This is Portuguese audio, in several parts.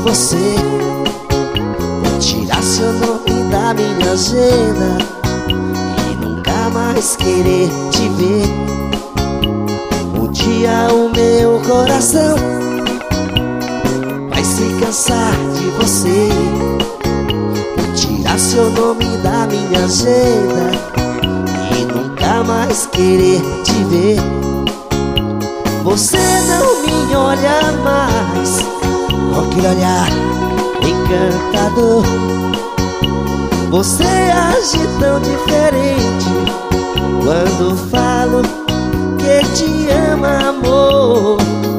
você. Vou tirar seu nome da minha agenda e nunca mais querer te ver. Um dia o meu coração vai se cansar de você. Vou tirar seu nome da minha agenda e nunca mais querer te ver. Você não me olha mais com aquele olhar encantador. Você age tão diferente quando falo que te ama, amor.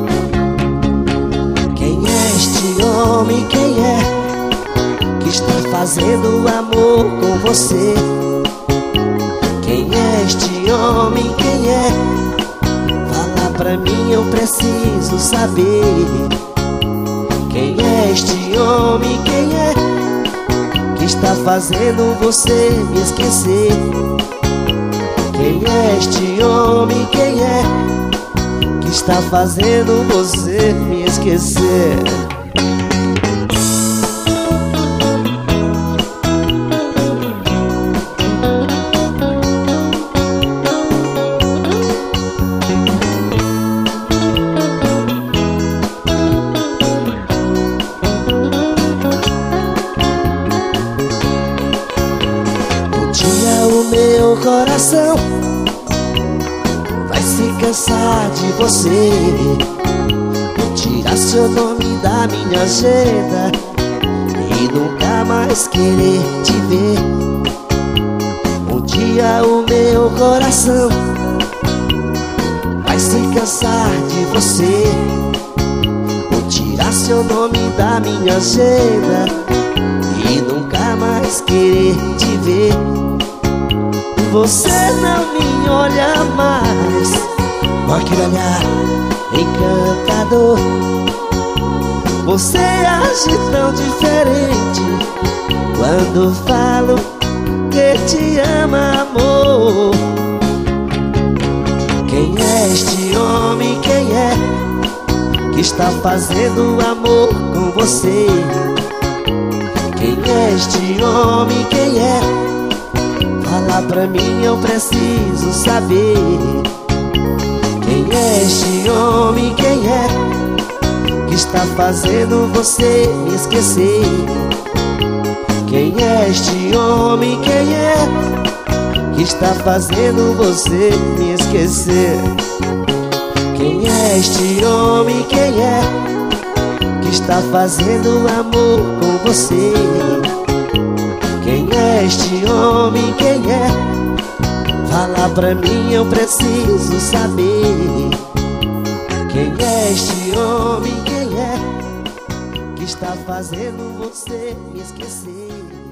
Quem é este homem? Quem é que está fazendo amor com você? Quem é este homem? Quem é? Fala pra mim, eu preciso saber. Quem é este homem? Quem é que está fazendo você me esquecer? Quem é este homem? Quem é que está fazendo você me esquecer? O meu coração vai se cansar de você. Vou tirar seu nome da minha agenda e nunca mais querer te ver. Um dia o meu coração vai se cansar de você. Vou tirar seu nome da minha agenda e nunca mais querer te ver. Você não me olha mais com aquele olhar encantador. Você age tão diferente quando falo que te ama, amor. Quem é este homem? Quem é que está fazendo amor com você? Quem é este homem? Quem é? Fala pra mim, eu preciso saber. Quem é este homem? Quem é que está fazendo você me esquecer? Quem é este homem? Quem é que está fazendo você me esquecer? Quem é este homem? Quem é que está fazendo amor com você? Quem é este homem? Quem é? Fala pra mim, eu preciso saber. Quem é este homem? Quem é que está fazendo você me esquecer?